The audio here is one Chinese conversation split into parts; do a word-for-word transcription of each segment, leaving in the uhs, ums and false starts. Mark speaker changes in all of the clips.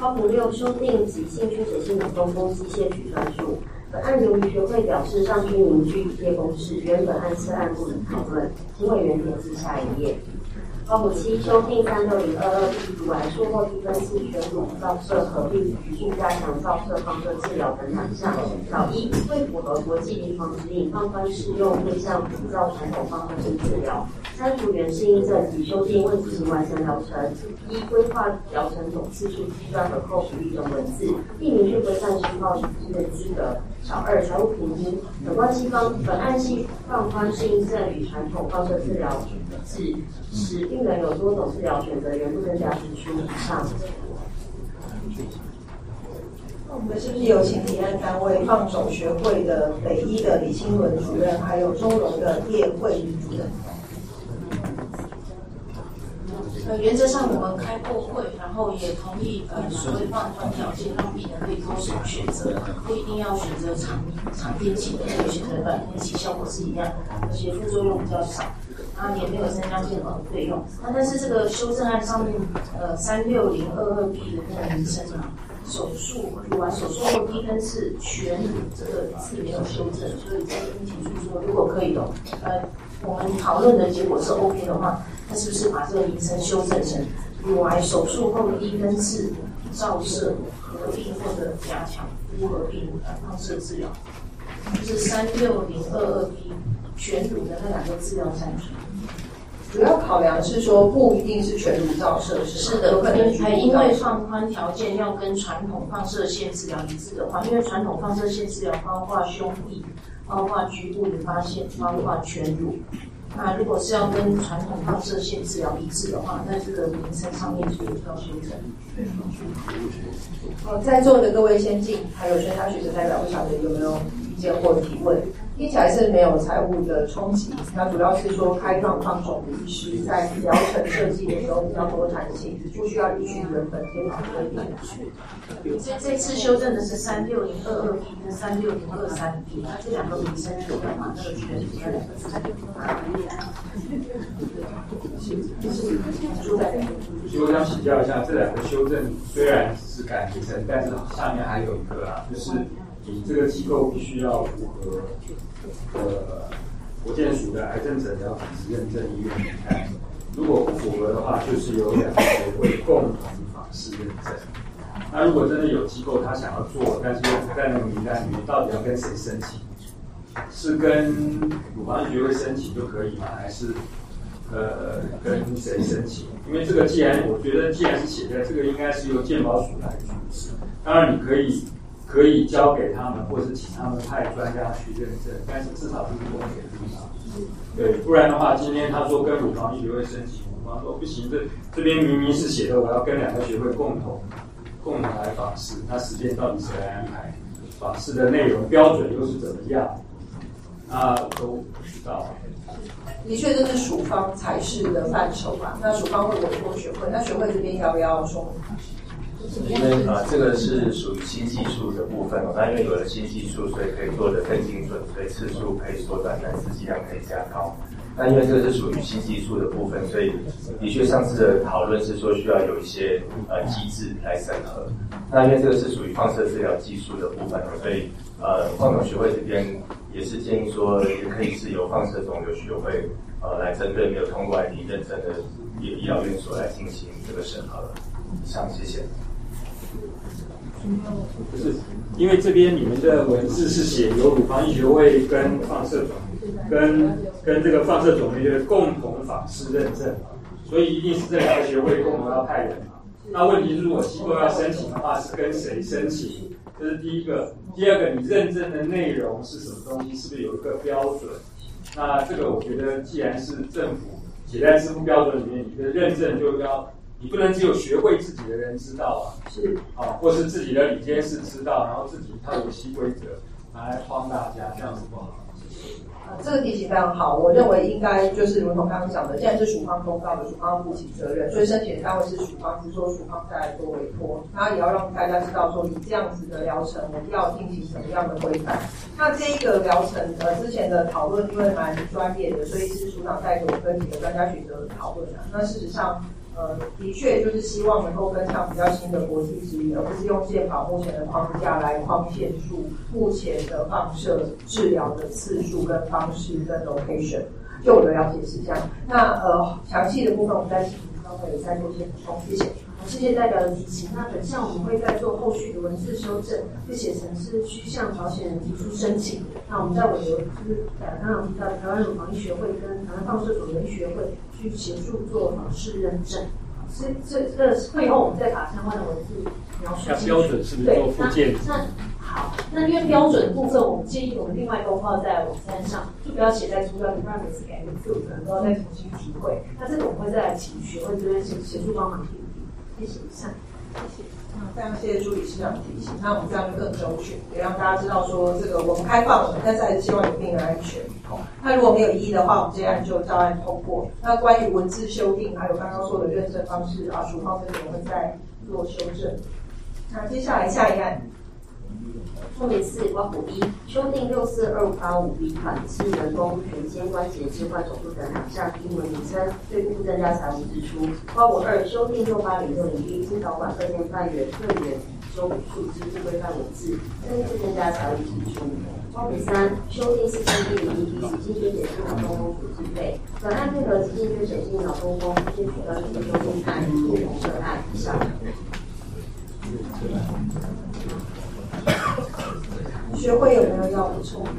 Speaker 1: 花圃六修订及兴趣写信的东风机械取算术。本案由于学会表示上需凝聚一些公式，原本按次按部的讨论，请委员点至下一页。花圃七修订三六零二二 B 读完术后低分次全组照射合并并加强照射放射治疗等两项。老一，为符合国际临床指引，放宽适用对象不照传统放射性治疗。删除原适应症及修订未执行完成疗程。一、规划疗程总次数计算和扣除一种文字，并明确规范申报的资格。小二，财务评估。本关系方本案系放宽适应症与传统放射治疗制，使病人有多种治疗选择，原不增加支出。以上。
Speaker 2: 我们是不是有请提案单位放手学会的北医的李清伦主任，还有中荣的叶慧宇主任？
Speaker 3: 呃，原则上我们开过会，然后也同意呃所谓放宽条件，让病人可以多种选择，不一定要选择长长天期的，可以选择短天期，效果是一样，而且副作用比较少，啊也没有增加健保的费用。那但是这个修正案上面，呃三六零二二 B 的那个名称啊，手术读完手术后低分次全乳这个字没有修正，所以在跟提出说，如果可以的，呃我们讨论的结果是 OK 的话。那是不是把这个名称修正成乳癌手术后低分次照射合并或者加强不合并呃放射治疗？就是三六零二二 B 全乳的那两个治疗产品。
Speaker 2: 主要考量是说不一定是全乳照射，是
Speaker 3: 是的，可能还因为放宽条件要跟传统放射线治疗一致的话，因为传统放射线治疗包括胸壁、包括局部引发线、包括全乳。那如果是要跟传统放射线治疗一致的话，那这个名称上面就要修正。
Speaker 2: 好，在座的各位先进，还有全大学的代表，不晓得有没有意见或提问？听起来是没有财务的冲击，那主要是说开放放手的医师在疗程设计的时候比较多弹性，不需要依据原本天法规定。
Speaker 3: 这这次修正的是三六零二二 B 跟三六零二三 B， 那这两个名称就要把那个全组那两个字。
Speaker 4: 所以我想请教一下，这两个修正虽然是改名称，但是下面还有一个啊，就是你这个机构必须要符合呃国健署的癌症诊疗品质认证医院名单，如果不符合的话，就是有两个学会共同访视认证。那如果真的有机构他想要做，但是不在那个名单里面，到底要跟谁申请？是跟乳房医学会申请就可以吗？还是呃跟谁申请？因为这个既然我觉得既然是写在这个，应该是由健保署来主持。当然你可以可以交给他们，或是请他们派专家去认证，但是至少是公平的地方。对，不然的话，今天他说跟乳房医学会申请，乳房说不行，这这边明明是写的我要跟两个学会共同共同来访视，那时间到底谁来安排？访视的内容标准又是怎么样？啊，都不知道。
Speaker 2: 的确，这是署方才是的范畴吧？那署方会委托学会，那学会这边要不要说？
Speaker 5: 因为啊、呃，这个是属于新技术的部分哦。那因为有了新技术，所以可以做得更精准，所以次数可以缩短，但是剂量可以加高。那因为这个是属于新技术的部分，所以的确上次的讨论是说需要有一些呃机制来审核。那因为这个是属于放射治疗技术的部分，所以呃，放肿学会这边也是建议说，也可以是由放射肿瘤学会呃来针对没有通过 I D 认证的医疗院所来进行这个审核。以上，谢谢。
Speaker 4: 不是，因为这边你们的文字是写由乳房医学会跟放射肿跟跟这个放射肿瘤学会共同访视认证，所以一定是这两个学会共同要派人嘛。那问题是，如果机构要申请的话，是跟谁申请？这是第一个。第二个，你认证的内容是什么东西？是不是有一个标准？那这个我觉得，既然是政府写在支付标准里面，你的认证就要。你不能只有学会自己的人知道啊，
Speaker 2: 是
Speaker 4: 啊，或是自己的理监事知道，然后自己一套游戏规则拿来框大家，这样子不好。
Speaker 2: 啊，这个提醒非常好，我认为应该就是如同刚刚讲的，既然是署方公告的，署方负起责任，所以申请单位是署方，是说署方再来做委托，那也要让大家知道说，你这样子的疗程，我们要进行什么样的规范。那这一个疗程，呃，之前的讨论因为蛮专业的，所以是署长带着我跟几个专家学者讨论啊。那事实上， 呃，的确就是希望能够跟上比较新的国际指引，而不是用健保目前的框架来框限数目前的放射治疗的次数跟方式跟 location。就我的了解是这样。那呃，详细的部分我们再请张委再做一些补充，谢谢。
Speaker 1: 谢谢代表的提醒。那本项我们会再做后续的文字修正，会写成是需向保险人提出申请。那我们在委由就是呃刚刚提到台湾乳房医学会跟台湾放射所的医学会去协助做访视认证。所以这这会后我们再把相关的文字描述进去。
Speaker 4: 标准是不是做附件？
Speaker 1: 那好，那因为标准的部分，我们建议我们另外公告在网站上，就不要写在图标里，不然每次改名字，可能都要再重新体会。那这个我们会再来请学会这边协协助帮忙提。谢谢以上，谢谢。
Speaker 2: 嗯，非常谢谢朱理事长的提醒。那我们这样就更周全，也让大家知道说这个我们开放了，但是还是希望有病人安全。好，那如果没有异议的话，我们这案就照案通过。那关于文字修订，还有刚刚说的认证方式啊，署方这边我们再做修正。那接下来下一案。
Speaker 1: 说明四括弧一，修订六四二五八五 B 款之人工全肩关节置换手术等两项英文名称，对部增加财务支出。括弧二，修订六八零六零一经导管二件半圆个圆修补数支付规范文字，对部增加财务支出。括弧三，修订四千一零一 T 急性缺血性脑中风处置费，本案配合急性缺血性脑中风先取到急修订案不同个案以上。
Speaker 2: 学会有没有要补充？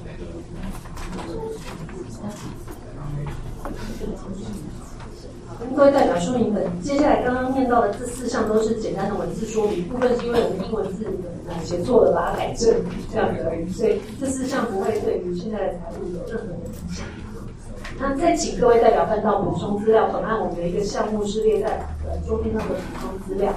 Speaker 1: 跟各位代表说明本接下来刚刚念到的这四项都是简单的文字说明，部分是因为我们英文字呃写错了，把它改正这样子而已，所以这四项不会对于现在的财务有任何的影响。那再请各位代表翻到补充资料，本案我们有一个项目是列在呃桌面上的补充资料。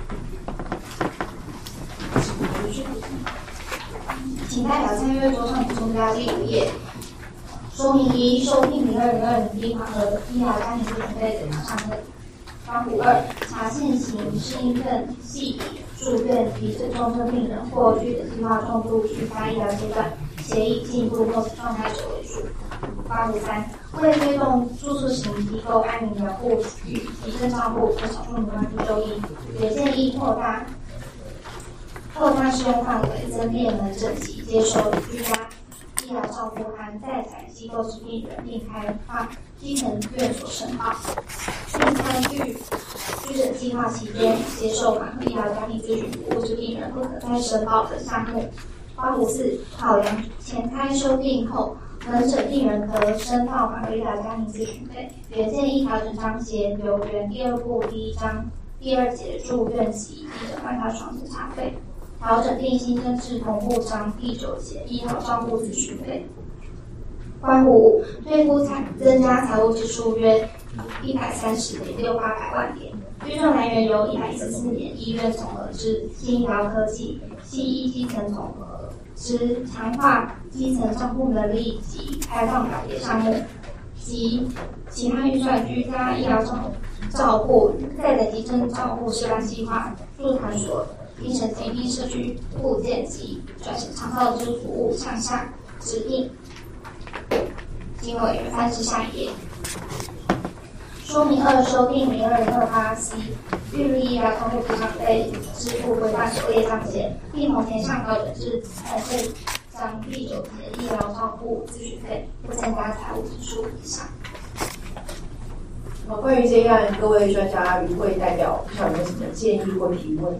Speaker 6: 请代表参阅桌上补充资料第五页。说明一：受聘零二零二零 B 款和医疗家庭咨询费检查上任。括弧二：查现行适应症系住院皮质重症病人或具诊计划重度续发医疗阶段，协议进一步目前状态者为数。括弧三：为推动住宿型机构安宁疗护与提升照顾和少数民众去就医，也建议扩大扩大适用范围，增列门诊及接受居家医疗照顾和在宅机构之病人，并开放基层院所申报，并参与居诊计划期间接受满医疗家庭咨询服务之病人不可再申报的项目。括弧四：考量前开修订后，门诊病人可申报满医疗家庭咨询费，原建议调整章节，由原第二部第一章第二节住院及医诊换套床检查费。调整定新增至同步章第九节医疗照顾咨询费。括弧五，推估财增加财务支出约一百三十点六八百万元，预算来源由一百一十四年医院总额之新医疗科技、西医基层总额之强化基层照顾能力及开放表列项目，及其他预算居家医疗照照顾、在宅急诊照顾示范计划、助团所。精神疾病社区附件及转型长照之服务项下指定，经委员翻至下一页。说明二：修订零二零二八 C 预立医疗康复补偿费支付规范所列章节，并同前项调整至财务章第九节医疗照顾咨询费，不增加财务支出以上。
Speaker 2: 好，关于这一案，各位专家与会代表有没有什么建议或提问？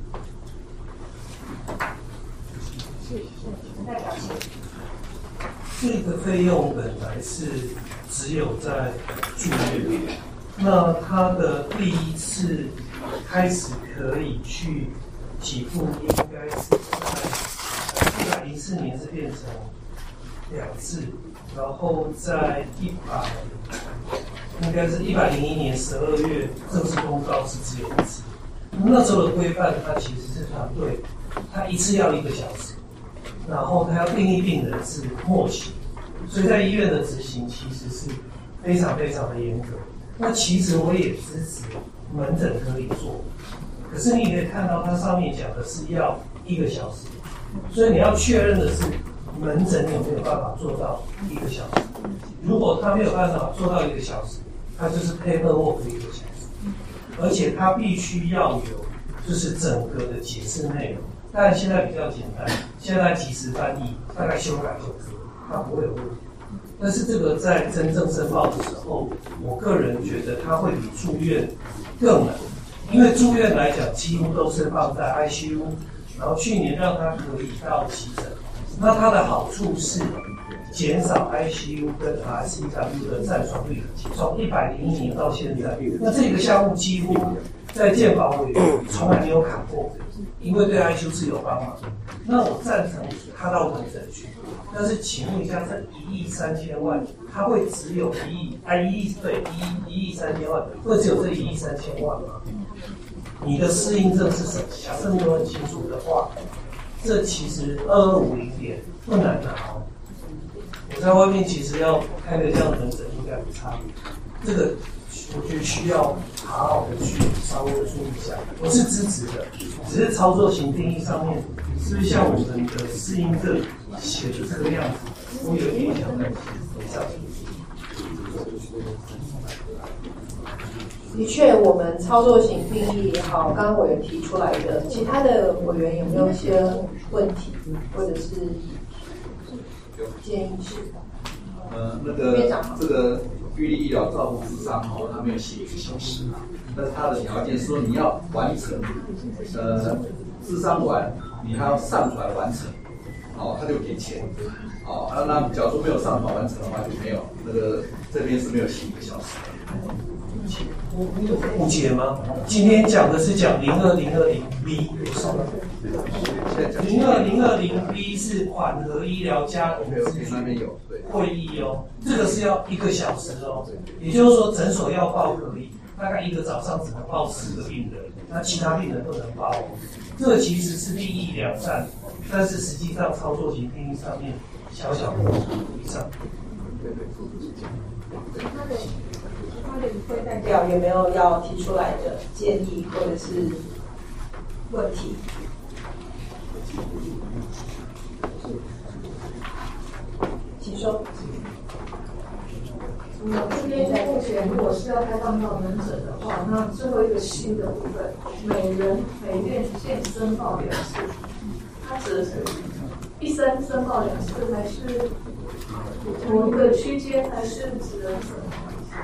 Speaker 2: 代表请。
Speaker 7: 这个费用本来是只有在住院，那他的第一次开始可以去给付，应该是在一百零四年是变成两次，然后在一百应该是一百零一年十二月正式公告是只有一次。那时候的规范，它其实是团队，他一次要一个小时。然后他要定义病人是末期，所以在医院的执行其实是非常非常的严格。那其实我也支持门诊可以做，可是你可以看到它上面讲的是要一个小时，所以你要确认的是门诊有没有办法做到一个小时。如果他没有办法做到一个小时，他就是 paperwork 一个小时。 而且它必须要有就是整个的解释内容。当然现在比较简单，现在即时翻译，大概修改就可以，它不会有问题。但是这个在真正申报的时候，我个人觉得它会比住院更难，因为住院来讲几乎都是放在 I C U， 然后去年让它可以到急诊，那它的好处是减少 I C U 跟 R C W 的占床率，从一百零一年到现在，那这个项目几乎在健保委员从来没有砍过，因为对 I C U 是有帮忙。那我赞成他到门诊去，但是请问一下，这一亿三千万，它会只有一亿？哎，一亿对，一一亿三千万，会只有这一亿三千万吗？你的适应症是什么？假设没有很清楚的话，这其实二二五零点不难拿哦。我在外面其实要开个这样的门诊应该不差，这个我觉得需要好好的去稍微注意一下。我是支持的，只是操作型定义上面是不是像我们的适应症写的这个样子，我有一点想担心。上
Speaker 2: 的确，我们操作型定义也好，刚刚委员提出来的，其他的委员有没有一些问题，或者是建议是？
Speaker 8: 呃，那个这个预立医疗照护智商哦，它没有写一个小时啊，但是它的条件说你要完成，呃，智商完你还要上传完成，哦，他就给钱，哦，那那假如说没有上传完成的话就没有，那个这边是没有写一个小时。
Speaker 7: 你有误解吗？今天讲的是讲零二零二零 B， 不是吗？零二零二零 B 是缓和医疗家庭咨询会议哦，这个是要一个小时哦，也就是说诊所要报可以，大概一个早上只能报四个病人，那其他病人不能报哦。这个其实是利益两善，但是实际上操作型定义上面小小的以上。
Speaker 2: 他的会代表有没有要提出来的建议或者是问题？请说。
Speaker 9: 我这边目前如果是要开放到门诊的话，那最后一个新的部分，每人每院限申报两次，它指的是一生申报两次，还是同一个区间，还是指的什么？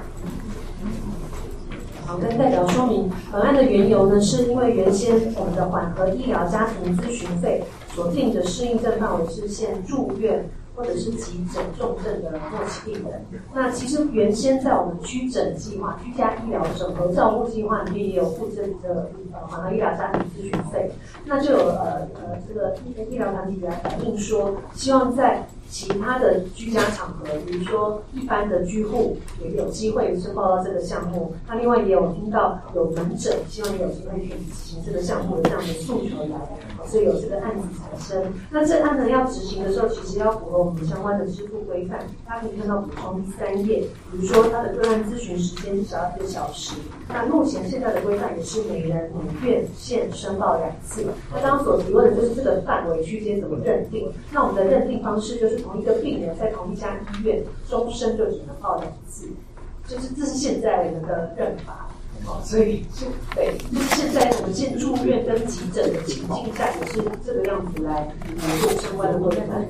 Speaker 1: 好，跟代表说明，本案的缘由呢，是因为原先我们的缓和医疗家庭咨询费所定的适应症范围是限住院或者是急诊重症的末期病人。那其实原先在我们居诊计划、居家医疗整合照护计划里面也有附赠的呃缓和医疗家庭咨询费，那就有呃呃这个医疗团体来反映说，希望在其他的居家场合，比如说一般的居户也有机会申报到这个项目。那另外也有听到有门诊，希望也有机会去执行这个项目的这样的诉求来，所以有这个案子产生。那这案呢要执行的时候，其实要符合我们相关的支付规范。大家可以看到补充第三页，比如说它的个案咨询时间至少要一个小时。那目前现在的规范也是每人每院限申报两次。那刚刚所提问的就是这个范围区间怎么认定？那我们的认定方式就是。同一个病人在同一家医院，终身就只能报两次，就是这是现在我们的认法，哦，所以对，就是现在我们现住院跟急诊的情境下也是这个样子来来做相关的规范。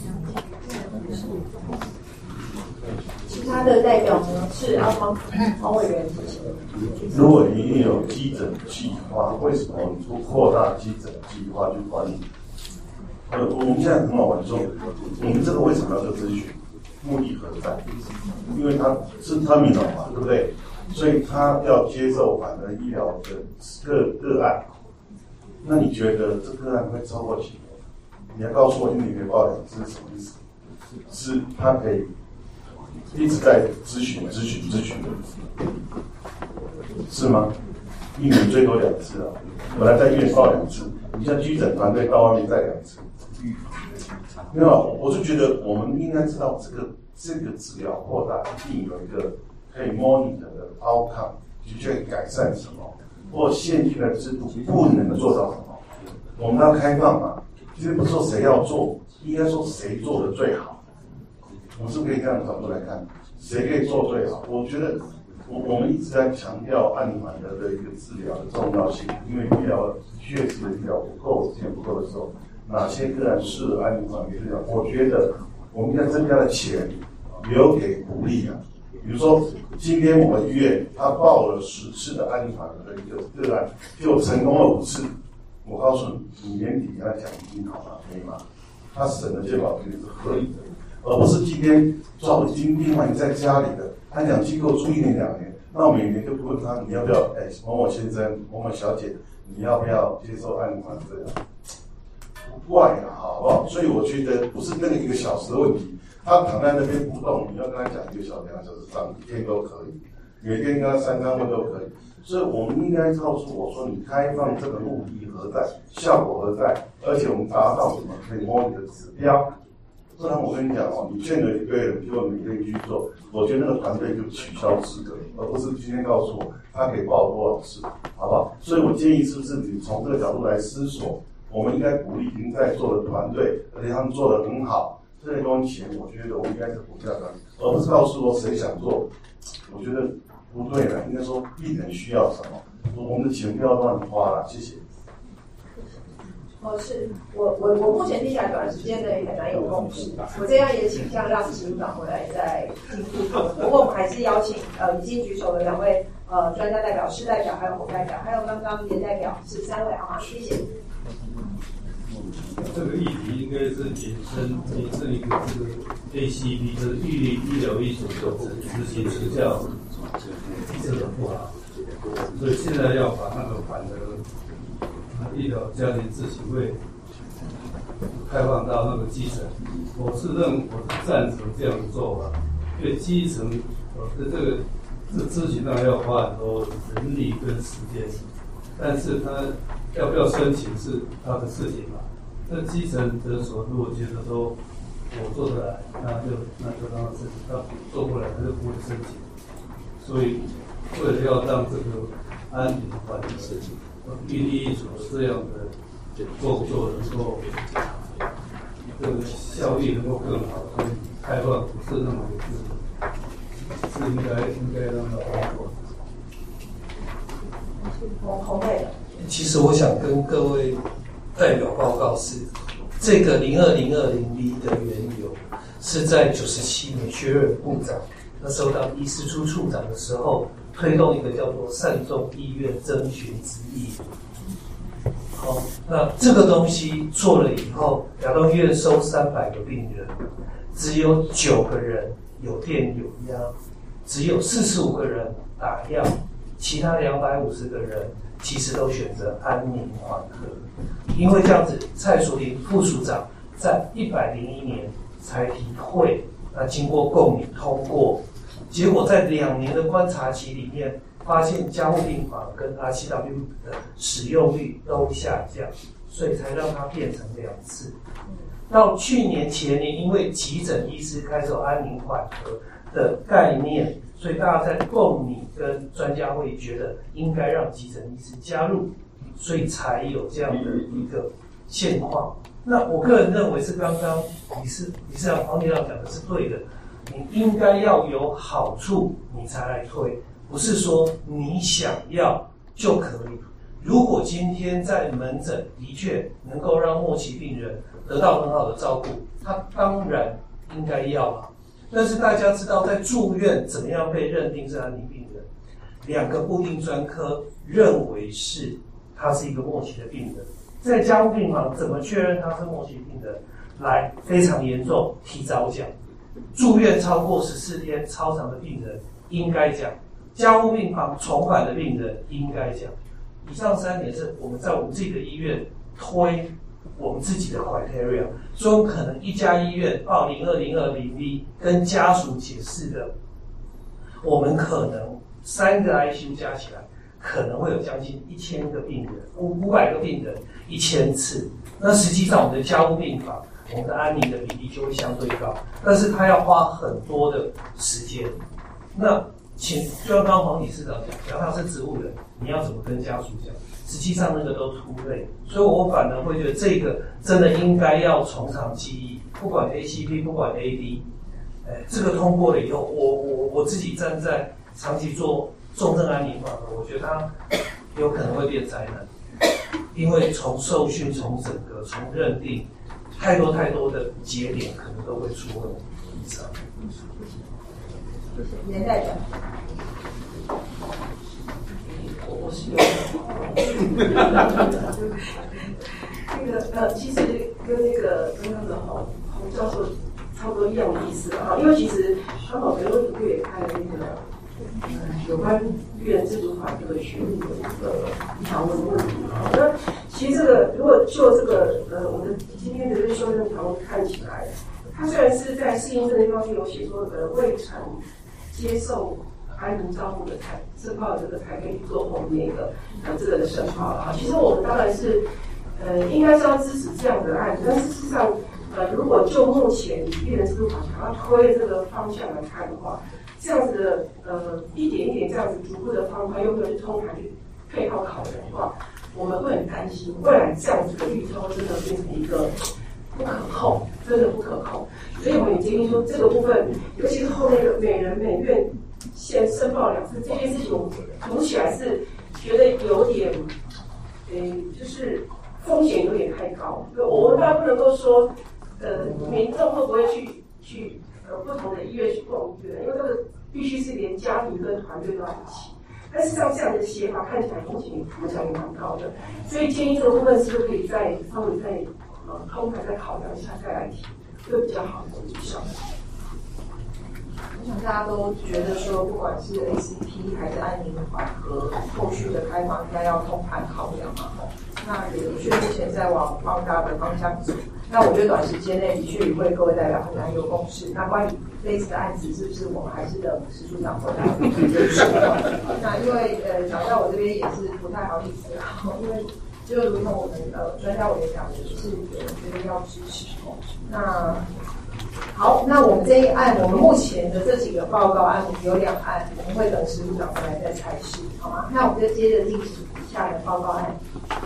Speaker 2: 其他的代表呢是阿黄黄委员。
Speaker 10: 如果你一定有急诊计划，为什么你不扩大急诊计划去管理？呃，我们现在很好玩说，你们这个为什么要做咨询？目的何在？因为他是 terminal 嘛，对不对？所以他要接受缓和医疗的个个案。那你觉得这个案会超过几年？你要告诉我，一年可以报两次是什么意思？是他可以一直在咨询、咨询、咨询的，是吗？一年最多两次啊，本来在医院报两次，你像居诊团队到外面再两次。没有，我是觉得我们应该知道这个这个治疗扩大一定有一个可以 monitor 的 outcome， 去去改善什么，或现行的制度不能做到什么。我们要开放嘛，其实不是说谁要做，应该说谁做的最好。我们是可以这样的角度来看，谁可以做最好？我觉得我我们一直在强调按缓的的一个治疗的重要性，因为医疗确实医疗不够，资源不够的时候，哪些个案适合按缓治疗？我觉得我们应该增加的钱留给鼓励啊。比如说，今天我们医院他报了十次的安宁缓的一个个案，就成功了五次。我告诉你，你年底跟他讲一定好吗？可以吗？他省的健保费是合理的，而不是今天抓已经病患在家里的，他讲机构住一年两年，那我每年就问他你要不要？哎，某某先生、某某小姐，你要不要接受安宁缓治疗？不怪啊，好不好？所以我觉得不是那个一个小时的问题。他躺在那边不动，你要跟他讲一个小时、两个小时、三天都可以，每天跟他三餐会都可以。所以我们应该告诉我说，你开放这个目的何在，效果何在，而且我们达到什么可以摸你的指标。不然我跟你讲哦，你劝了一堆人，结果每天去做，我觉得那个团队就取消资格，而不是今天告诉我他可以报多少次，好不好？所以我建议是不是你从这个角度来思索，我们应该鼓励已经在做的团队，而且他们做得很好。这些东西，我觉得我们应该是补价的，而不是告诉我谁想做。我觉得不对了，应该说病人需要什么，我们的钱不要乱花了。谢谢。
Speaker 2: 哦，是我我我目前听起来短时间内很难有共识，我这样也倾向让执行长回来再进一步讨论。不过我们还是邀请呃已经举手的两位呃专家代表、市代表还有侯代表，还有刚刚连代表是三位啊，谢谢。
Speaker 11: 这个议题应该是延伸延伸一个这个 A C P， 就是预立医疗医所的执行时效这个不好，所以现在要把那个反的医疗家庭咨询会开放到那个基层。我是认我是赞成这样的做法，因为基层呃的这个这咨询当然要花很多人力跟时间，但是他要不要申请是他的事情嘛。那基层诊所如果觉得说我做得来，那就那就让他申请；他做不来，他就不会申请。所以为了要让这个安宁缓的预立医所这样的工作能够这个效率能够更好，所以开放不是那么的自由，是应该应该让他开放。
Speaker 2: 红妹，
Speaker 7: 其实我想跟各位代表报告是，这个零二零二零 B 的缘由是在九十七年薛瑞部长那时候当医师处处长的时候，推动一个叫做善终医院征询之意。好，那这个东西做了以后，亚东医院收三百个病人，只有九个人有电有压，只有四十五个人打药，其他两百五十个人其实都选择安宁缓和。因为这样子，蔡淑玲副署长在一百零一年才提会，那经过共拟通过，结果在两年的观察期里面，发现加护病房跟 R C W 的使用率都下降，所以才让它变成两次。到去年前年，因为急诊医师开始有安宁缓和的概念，所以大家在共拟跟专家会觉得应该让急诊医师加入，所以才有这样的一个现况。那我个人认为是刚刚理事理事长黄局长讲的是对的，你应该要有好处你才来推，不是说你想要就可以。如果今天在门诊的确能够让末期病人得到很好的照顾，他当然应该要嘛。但是大家知道，在住院怎么样被认定是安宁病人？两个固定专科认为是他是一个末期的病人，在加护病房怎么确认他是末期病人？来，非常严重，提早讲。住院超过十四天超长的病人应该讲，加护病房重返的病人应该讲。以上三点是我们在我们自己的医院推我们自己的 criteria， 所以我们可能一家医院报零二零二零 B 跟家属解释的，我们可能三个 I C U 加起来可能会有将近一千个病人，五五百个病人，一千次。那实际上我们的加护病房，我们的安宁的比例就会相对高，但是它要花很多的时间。那请就像刚刚黄理事长讲，只要他是植物人，你要怎么跟家属讲？实际上那个都突累，所以我反而会觉得这个真的应该要从长计议，不管 A C P 不管 A D， 哎，这个通过了以后，我我我自己站在长期做重症安宁法的，我觉得它有可能会变灾难，因为从受训、从整个、从认定，太多太多的节点可能都会出问题异常。
Speaker 2: 年代感。
Speaker 9: 我是有那个呃，其实跟那个刚刚的洪洪教授差不多一样的意思啊，因为其实刚好北卫福部也开了那个呃有关育人自主法这个学历的一个条文问题啊。那其实这个如果就这个呃我的今天的这个修正条文看起来，它虽然是在适应症那方面有写说呃未曾接受安宁照顾的才申报的这个才可以做后面的呃这个的申报了啊。其实我们当然是呃应该是要支持这样的案子，但事实上呃如果就目前育人自主法想要推这个方向来看的话，这样子的呃一点一点这样子逐步的放宽，又或者是通盘去配套考量的话，我们会很担心未来这样子的预抽真的变成一个不可控，真的不可控。所以我们也建议说这个部分，尤其是后面的每人每院先申报两次这件事情，我读起来是觉得有点，呃，就是风险有点太高。我们当然不能够说，呃，民众会不会去去呃不同的医院去逛医院，因为这个必须是连家庭跟团队都要一起。但是像这样的写法看起来风险影响也蛮高的，所以建议这个部分是不是可以再稍微再呃通盘再考量一下再来提，会比较好的有效。
Speaker 2: 我想大家都觉得说，不管是 A C P 还是安宁缓和后续的开放，应该要通盘考量嘛。那也的确目前在往放大的方向走。那我觉得短时间内的确会各位代表很难有共识。那关于类似的案子，是不是我们还是等史处长回来？那因为呃，讲到我这边也是不太好意思啦，因为就如同我们呃专家委员讲的，就是我们觉得要支持。那好，那我们这一案，我们目前的这几个报告案，我们有两案，我们会等史处长回来再采试，好吗？那我们就接着进行下一个报告案。